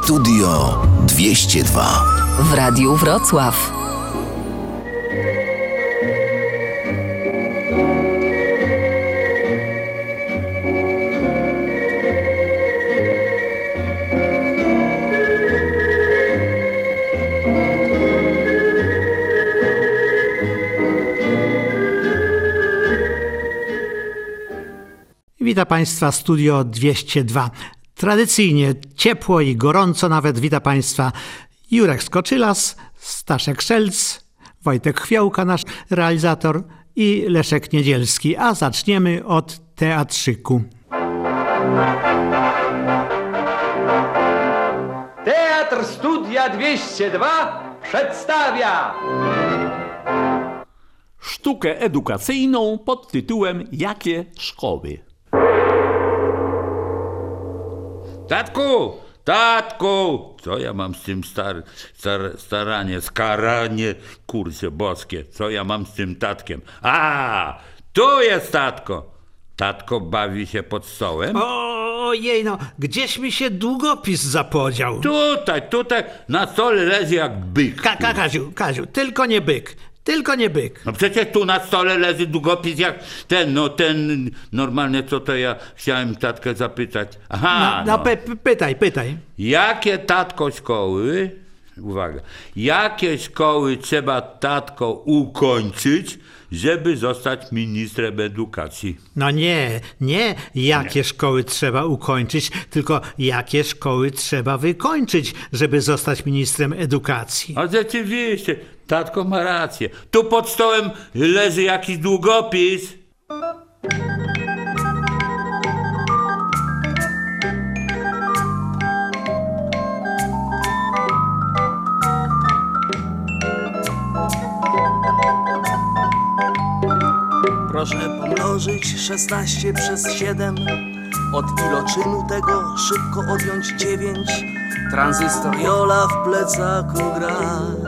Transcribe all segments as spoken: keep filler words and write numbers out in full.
Studio dwieście dwa w Radiu Wrocław. Witam Państwa, Studio dwieście dwa. Tradycyjnie ciepło i gorąco nawet wita Państwa Jurek Skoczylas, Staszek Szelc, Wojtek Chwiołka, nasz realizator, i Leszek Niedzielski. A zaczniemy od teatrzyku. Teatr Studia dwieście dwa przedstawia sztukę edukacyjną pod tytułem Jakie szkoły? Tatku! Tatku! Co ja mam z tym star, star, staranie, skaranie, kurczę boskie, co ja mam z tym tatkiem? A, tu jest tatko! Tatko bawi się pod stołem? Ojej, no, gdzieś mi się długopis zapodział. Tutaj, tutaj, na stole leży jak byk. Ka- Ka- Kaziu, Kaziu, tylko nie byk. Tylko nie byk. No przecież tu na stole leży długopis jak ten, no ten, normalnie co to ja chciałem tatkę zapytać. Aha, No, no, no. Py- py- pytaj, pytaj. Jakie, tatko, szkoły, uwaga, jakie szkoły trzeba, tatko, ukończyć, żeby zostać ministrem edukacji? No nie, nie jakie nie. szkoły trzeba ukończyć, tylko jakie szkoły trzeba wykończyć, żeby zostać ministrem edukacji. A rzeczywiście, tatko ma rację. Tu pod stołem leży jakiś długopis. Proszę pomnożyć szesnaście przez siedem. Od iloczynu tego szybko odjąć dziewięć. Tranzystor Jola w plecaku gra,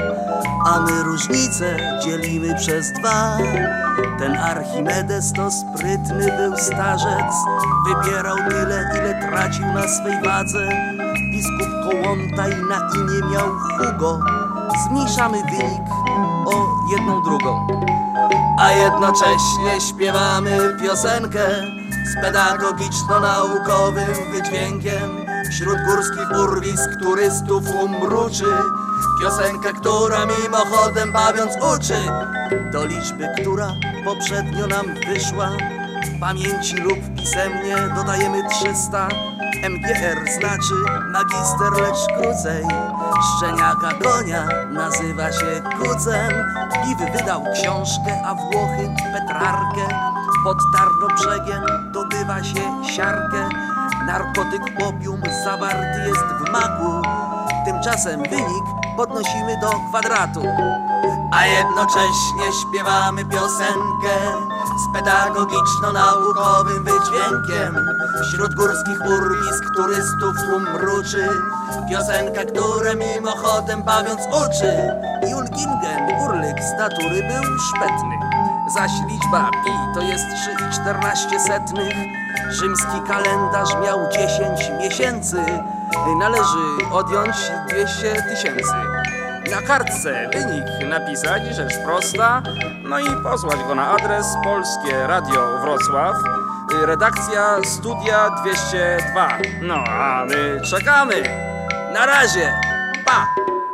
a my różnicę dzielimy przez dwa. Ten Archimedes to sprytny był starzec, wybierał tyle, ile tracił na swej wadze. Biskup Kołłątaj na imię miał Hugo. Zmniejszamy wynik o jedną drugą, a jednocześnie śpiewamy piosenkę z pedagogiczno-naukowym wydźwiękiem. Wśród górskich urwisk turystów umruczy piosenka, która mimochodem bawiąc uczy do liczby, która poprzednio nam wyszła. W pamięci lub pisemnie dodajemy trzysta. M G R znaczy magister, lecz krócej. Szczeniaka konia nazywa się kucem. Piw wydał książkę, a Włochy Petrarkę. Pod Tarnobrzegiem dobywa się siarkę. Narkotyk opium zawarty jest w maku. Tymczasem wynik podnosimy do kwadratu, a jednocześnie śpiewamy piosenkę z pedagogiczno-naukowym wydźwiękiem. Wśród górskich urwisk turystów tłum mruczy piosenka, która mimochodem bawiąc uczy. Julgingen, urlyk z natury był szpetny, zaś liczba pi to jest trzy i czternaście setnych. Rzymski kalendarz miał dziesięć miesięcy, należy odjąć dwieście tysięcy. Na kartce wynik napisać, rzecz prosta, no i posłać go na adres Polskie Radio Wrocław, redakcja Studia dwieście dwa. No a my czekamy. Na razie, pa!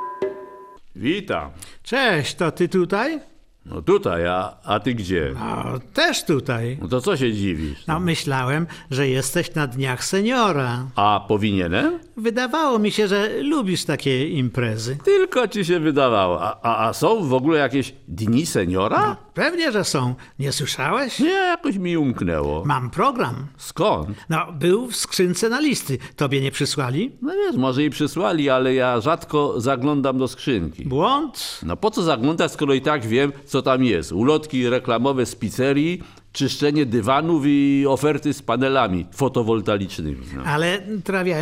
Witam. Cześć, to ty tutaj? No tutaj, a, a ty gdzie? No, też tutaj. No to co się dziwisz? No, myślałem, że jesteś na dniach seniora. A powinienem? Wydawało mi się, że lubisz takie imprezy. Tylko ci się wydawało. A, a, a są w ogóle jakieś dni seniora? No, pewnie, że są. Nie słyszałeś? Nie, jakoś mi umknęło. Mam program. Skąd? No, był w skrzynce na listy. Tobie nie przysłali? No wiesz, może i przysłali, ale ja rzadko zaglądam do skrzynki. Błąd? No po co zaglądać, skoro i tak wiem, co tam jest? Ulotki reklamowe z pizzerii, czyszczenie dywanów i oferty z panelami fotowoltaicznymi. No. Ale trafiają,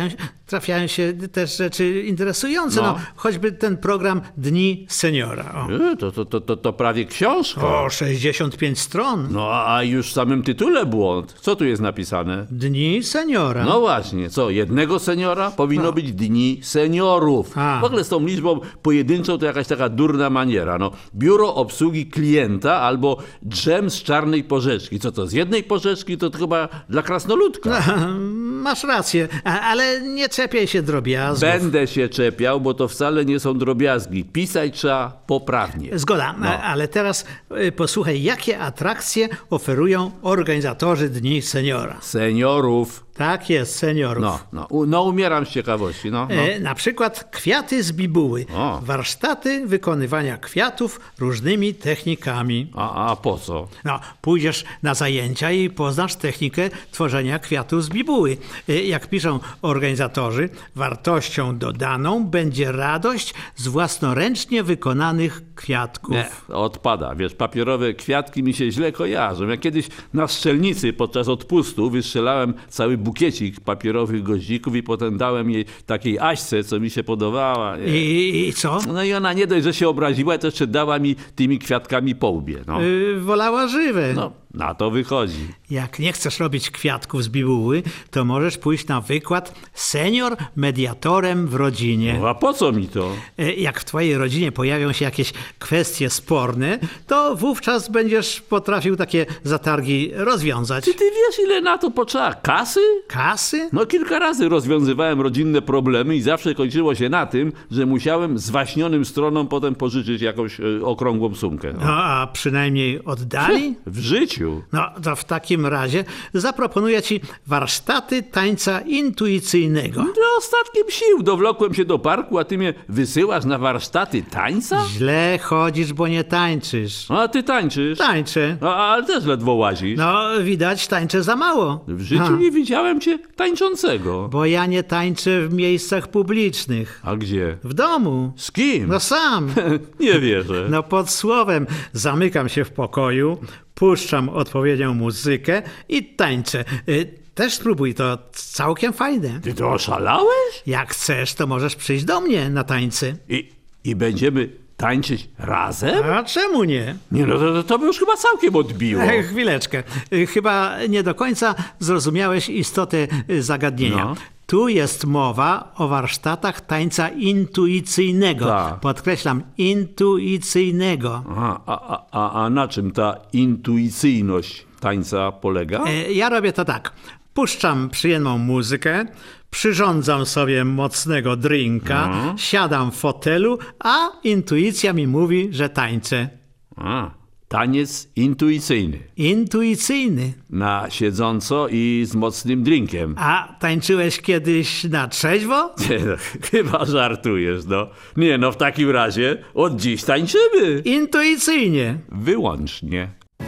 trafiają się też rzeczy interesujące, no, No. choćby ten program Dni Seniora. O, E, To, to, to, to, to prawie książka. o sześćdziesiąt pięć stron. No a już w samym tytule błąd. Co tu jest napisane? Dni Seniora. No właśnie, co, jednego seniora? Powinno być dni seniorów. A. W ogóle z tą liczbą pojedynczą to jakaś taka durna maniera. No, biuro obsługi klienta albo drzem z czarnej porzeczki. Co to, z jednej porzeczki to, to chyba dla krasnoludka. Masz rację, a, ale nie czepiaj się drobiazgów. Będę się czepiał, bo to wcale nie są drobiazgi. Pisać trzeba poprawnie. Zgoda, No. a, ale teraz y, posłuchaj, jakie atrakcje oferują organizatorzy Dni Seniora. Seniorów. Tak jest, seniorów. No, no, u- no umieram z ciekawości. No, no. E, na przykład kwiaty z bibuły. O. Warsztaty wykonywania kwiatów różnymi technikami. A, a po co? No, pójdziesz na zajęcia i poznasz technikę tworzenia kwiatów z bibuły. E, Jak piszą organizatorzy, wartością dodaną będzie radość z własnoręcznie wykonanych kwiatków. Nie, odpada. Wiesz, papierowe kwiatki mi się źle kojarzą. Ja kiedyś na strzelnicy podczas odpustu wystrzelałem cały bukiecik papierowych goździków i potem dałem jej takiej Aśce, co mi się podobała. Nie. I, I co? No i ona nie dość, że się obraziła, to jeszcze dała mi tymi kwiatkami po łbie. No, Y, wolała żywe. no na to wychodzi. Jak nie chcesz robić kwiatków z bibuły, to możesz pójść na wykład Senior mediatorem w rodzinie. No, a po co mi to? E, Jak w twojej rodzinie pojawią się jakieś kwestie sporne, to wówczas będziesz potrafił takie zatargi rozwiązać. Czy ty wiesz, ile na to potrzeba kasy? Kasy? No kilka razy rozwiązywałem rodzinne problemy i zawsze kończyło się na tym, że musiałem zwaśnionym stronom potem pożyczyć jakąś e, okrągłą sumkę. No. No a przynajmniej oddali? W życiu. No to w takim razie zaproponuję ci warsztaty tańca intuicyjnego. No, ostatkiem sił dowlokłem się do parku, a ty mnie wysyłasz na warsztaty tańca? Źle chodzisz, bo nie tańczysz. A ty tańczysz? Tańczę. A, ale też ledwo łazisz. No widać, tańczę za mało. W życiu Ha, nie widziałem cię tańczącego. Bo ja nie tańczę w miejscach publicznych. A gdzie? W domu. Z kim? No sam. Nie wierzę. No pod słowem zamykam się w pokoju, puszczam odpowiednią muzykę i tańczę. Y, Też spróbuj, to całkiem fajne. Ty to oszalałeś? Jak chcesz, to możesz przyjść do mnie na tańce. I, i będziemy tańczyć razem? A czemu nie? Nie no, to, to by już chyba całkiem odbiło. E, chwileczkę. Y, Chyba nie do końca zrozumiałeś istotę y, zagadnienia. No. Tu jest mowa o warsztatach tańca intuicyjnego. Tak. Podkreślam, intuicyjnego. Aha, a, a, a, a na czym ta intuicyjność tańca polega? E, Ja robię to tak. Puszczam przyjemną muzykę, przyrządzam sobie mocnego drinka, siadam w fotelu, a intuicja mi mówi, że tańczę. A, taniec intuicyjny. Intuicyjny. Na siedząco i z mocnym drinkiem. A tańczyłeś kiedyś na trzeźwo? Nie, no, chyba żartujesz, no. Nie, no w takim razie od dziś tańczymy. Intuicyjnie. Wyłącznie.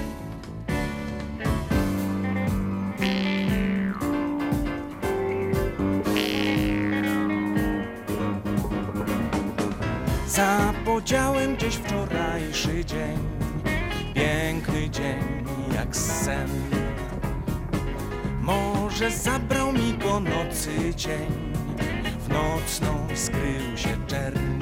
Zapodziałem gdzieś wczorajszy dzień, piękny dzień jak sen. Może zabrał mi go nocy cień, w nocną skrył się czerń.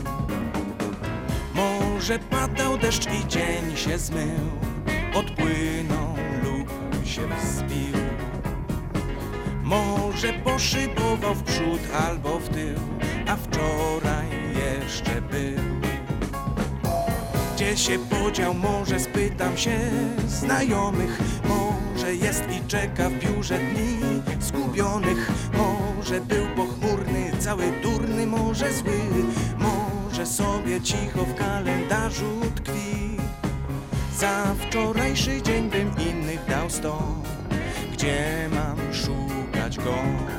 Może padał deszcz i dzień się zmył, odpłynął lub się wzbił. Może poszybował w przód albo w tył, a wczoraj jeszcze był. Gdzie się podział, może spytam się znajomych. Może jest i czeka w biurze dni zgubionych. Może był pochmurny, cały durny, może zły. Może sobie cicho w kalendarzu tkwi. Za wczorajszy dzień bym innych dał sto. Gdzie mam szukać go?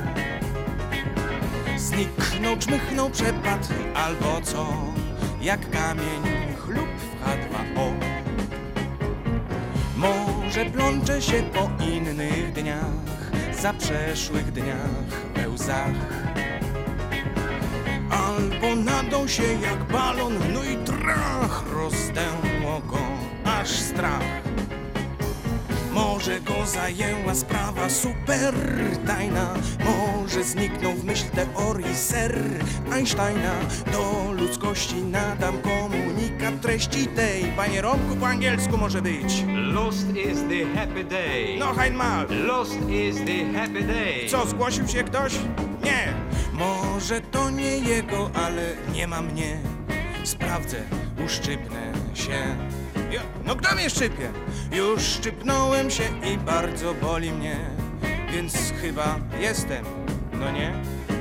Zniknął, czmychnął, przepadł albo co? Jak kamień chlub w H dwa O. Może plączę się po innych dniach, za przeszłych dniach we łzach. Albo nadął się jak balon, no i trach, rozdęło go aż strach. Może Może go zajęła sprawa super tajna, może zniknął w myśl teorii ser Einsteina. Do ludzkości nadam komunikat treści tej. Panie Romku, po angielsku może być. Lost is the happy day. No einmal. Lost is the happy day. Co, zgłosił się ktoś? Nie. Może to nie jego, ale nie ma mnie. Sprawdzę, uszczypnę się. Jo, no kto mnie szczypie? Już szczypnąłem się i bardzo boli mnie, więc chyba jestem, no nie?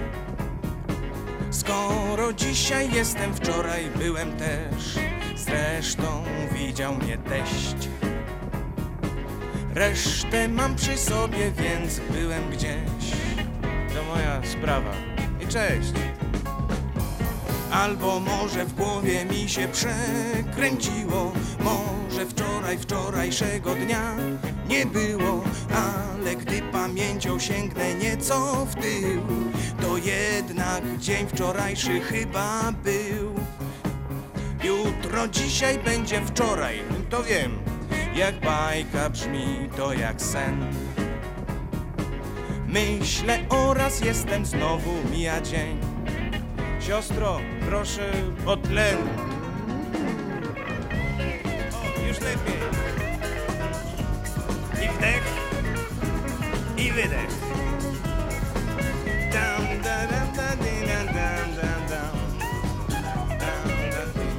Skoro dzisiaj jestem, wczoraj byłem też. Zresztą widział mnie teść. Resztę mam przy sobie, więc byłem gdzieś. To moja sprawa. I cześć. Albo może w głowie mi się przekręciło, może wczoraj, wczorajszego dnia nie było, ale gdy pamięcią sięgnę nieco w tył, to jednak dzień wczorajszy chyba był. Jutro, dzisiaj będzie wczoraj, to wiem, jak bajka brzmi, to jak sen. Myślę oraz jestem, znowu mija dzień. Siostro, proszę o tlen. O, już lepiej. I wdech, i wydech. Dam, da, dam, da, di, dam, dam, dam, dam. Dam, da, di.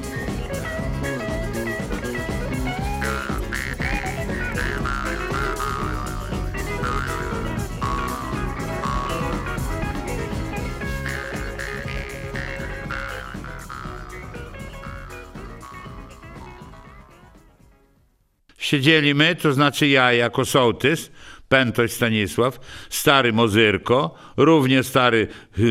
Siedzieli my, to znaczy ja jako sołtys, Pętoś Stanisław, stary Mozyrko, równie stary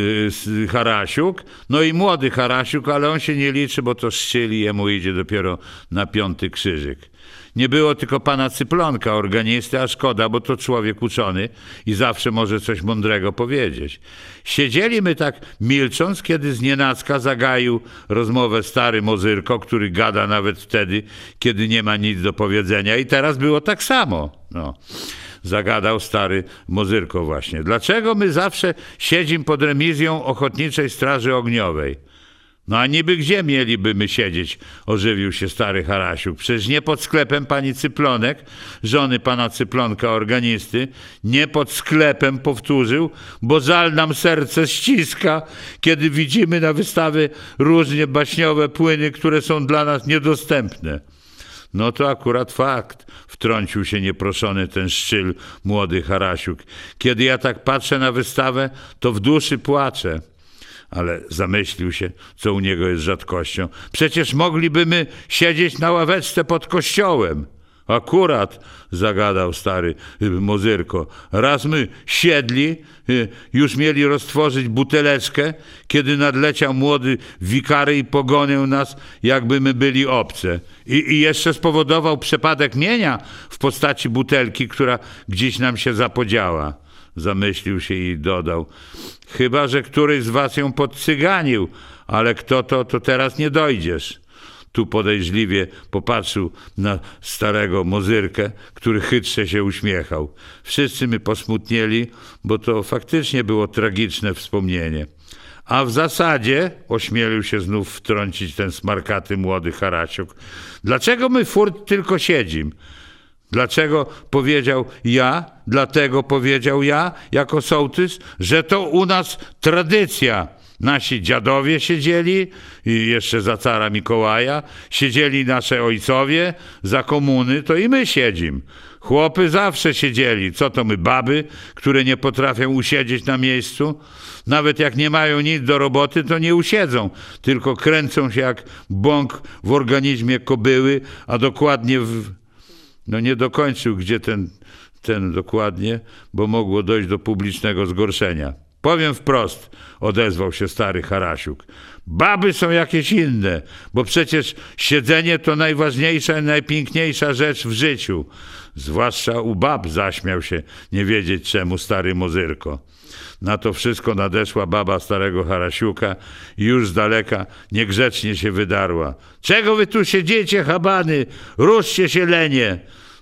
yy, Harasiuk, no i młody Harasiuk, ale on się nie liczy, bo to szczyli, jemu idzie dopiero na piąty krzyżyk. Nie było tylko pana Cyplonka, organisty, a szkoda, bo to człowiek uczony i zawsze może coś mądrego powiedzieć. Siedzieli my tak milcząc, kiedy znienacka zagaił rozmowę stary Mozyrko, który gada nawet wtedy, kiedy nie ma nic do powiedzenia, i teraz było tak samo. No. Zagadał stary Mozyrko właśnie. Dlaczego my zawsze siedzimy pod remizją Ochotniczej Straży Ogniowej? No a niby gdzie mieliby my siedzieć? Ożywił się stary Harasiuk. Przecież nie pod sklepem pani Cyplonek, żony pana Cyplonka organisty, nie pod sklepem, powtórzył, bo żal nam serce ściska, kiedy widzimy na wystawie różnie baśniowe płyny, które są dla nas niedostępne. No to akurat fakt, wtrącił się nieproszony ten szczyl młody Harasiuk. Kiedy ja tak patrzę na wystawę, to w duszy płaczę. Ale zamyślił się, co u niego jest rzadkością. Przecież mogliby my siedzieć na ławeczce pod kościołem. Akurat, zagadał stary Mozyrko, raz my siedli, już mieli roztworzyć buteleczkę, kiedy nadleciał młody wikary i pogonił nas, jakby my byli obce. I, i jeszcze spowodował przepadek mienia w postaci butelki, która gdzieś nam się zapodziała. Zamyślił się i dodał, chyba że któryś z was ją podcyganił, ale kto to, to teraz nie dojdziesz. Tu podejrzliwie popatrzył na starego Mozyrkę, który chytrze się uśmiechał. Wszyscy my posmutnieli, bo to faktycznie było tragiczne wspomnienie. A w zasadzie, ośmielił się znów wtrącić ten smarkaty młody Harasiuk, dlaczego my furt tylko siedzim? Dlaczego powiedział ja, dlatego powiedział ja, jako sołtys, że to u nas tradycja. Nasi dziadowie siedzieli, i jeszcze za cara Mikołaja, siedzieli nasze ojcowie, za komuny to i my siedzim. Chłopy zawsze siedzieli, co to my baby, które nie potrafią usiedzieć na miejscu? Nawet jak nie mają nic do roboty, to nie usiedzą, tylko kręcą się jak bąk w organizmie kobyły, a dokładnie w... No nie dokończył, gdzie ten, ten dokładnie, bo mogło dojść do publicznego zgorszenia. Powiem wprost, odezwał się stary Harasiuk. Baby są jakieś inne, bo przecież siedzenie to najważniejsza i najpiękniejsza rzecz w życiu. Zwłaszcza u bab, zaśmiał się, nie wiedzieć czemu stary Mozyrko. Na to wszystko nadeszła baba starego Harasiuka i już z daleka niegrzecznie się wydarła. Czego wy tu siedzicie, chabany? Ruszcie się, lenie!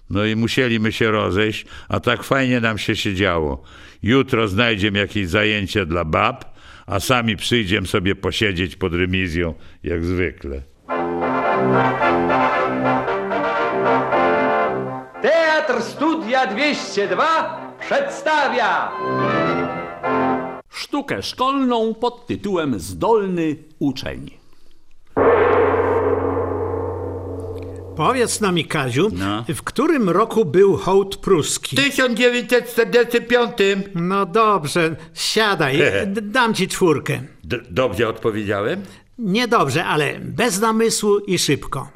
No i musieliśmy się rozejść, a tak fajnie nam się siedziało. Jutro znajdziemy jakieś zajęcie dla bab, a sami przyjdziemy sobie posiedzieć pod remizją, jak zwykle. Teatr Studia dwieście dwa przedstawia Sztukę szkolną pod tytułem Zdolny uczeń. Powiedz nam, Kaziu, No. w którym roku był hołd pruski? W tysiąc dziewięćset czterdziestym piątym. No dobrze, siadaj, d- dam ci czwórkę. D- dobrze odpowiedziałem? Niedobrze, ale bez namysłu i szybko.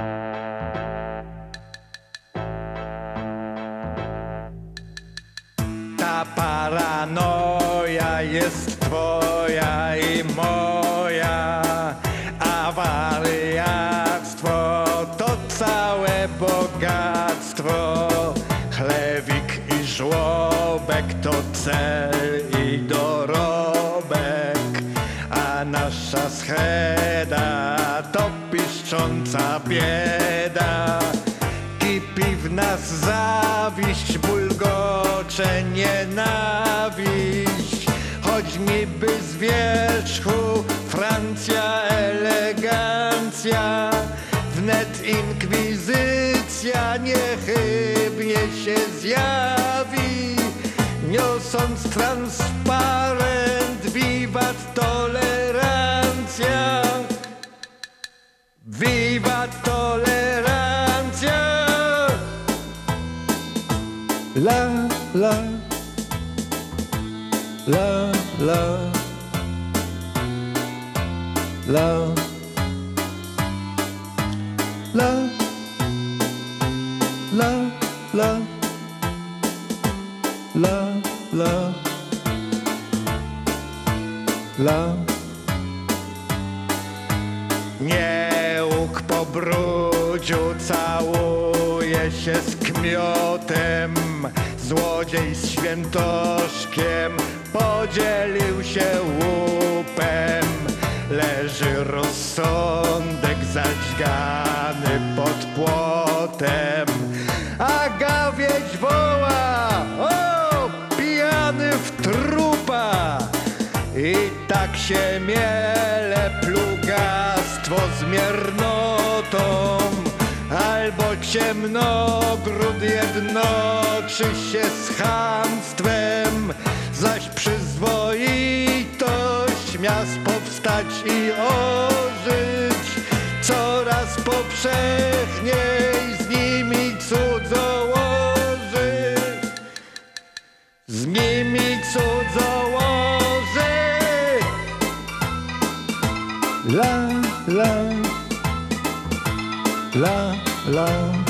Ta paranoja jest twoja i moja, a wariactwo to całe bogactwo. Chlewik i żłobek to cel i dorobek, a nasza scheda to piszcząca bieda. Kipi w nas zawiść, bulgocze nienawiść, choć niby z wierzchu Francja elegancja, wnet inkwizycja niechybnie się zjawi, niosąc transparent wiwat tolerancja, wiwat tolerancja. La, la, la, la, la, la, la, la, la, la, la. Nie łuk po brudziu całuje się z kmiotem, złodziej z świętoszkiem podzielił się łupem. Leży rozsądek zadźgany pod płotem, a gawieć woła: o, pijany w trupa! I tak się miele plugastwo z miernotą, albo ciemnogród jednoczy się z chamstwem, zaś przyzwoitość miast powstać i ożyć coraz powszechniej z nimi cudzołoży, z nimi cudzołoży. La, la, la, la,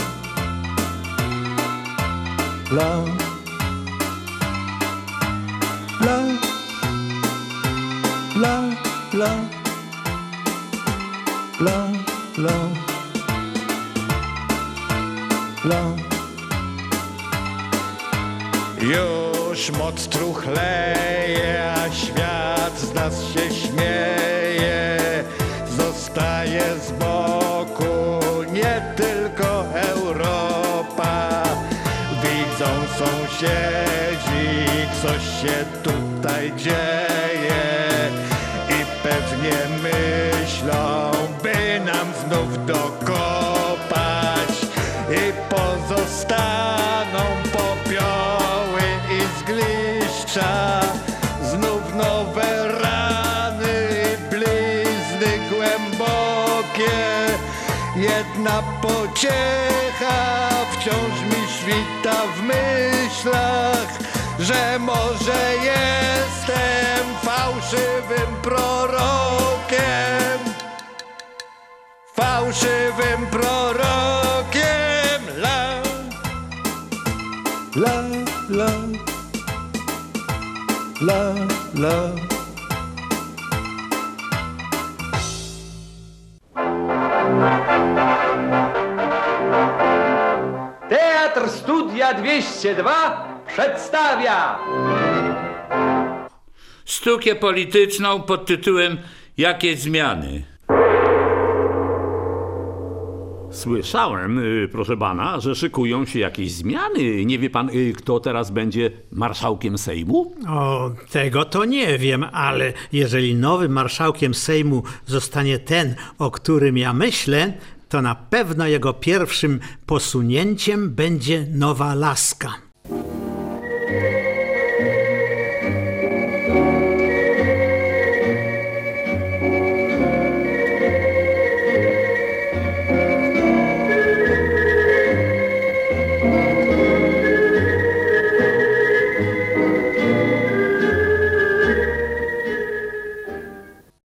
la, la, la, la, la, la, la. Już moc truchleje, a świat z nas się śmieje. Zostaje z boku nie tylko Europa. Widzą sąsiedzi, coś się tutaj dzieje i pewnie myślą, by nam znów dokopać i pozostaną popioły i zgliszcza, znów nowe rany i blizny głębokie. Jedna pociecha wciąż mi świta w myślach, że może jestem fałszywym prorokiem, fałszywym prorokiem. La, la, la, la, la. Teatr Studia dwieście dwa przedstawia Sztukę polityczną pod tytułem Jakie zmiany? Słyszałem, y, proszę pana, że szykują się jakieś zmiany. Nie wie pan, y, kto teraz będzie marszałkiem Sejmu? O, tego to nie wiem, ale jeżeli nowym marszałkiem Sejmu zostanie ten, o którym ja myślę, to na pewno jego pierwszym posunięciem będzie nowa laska.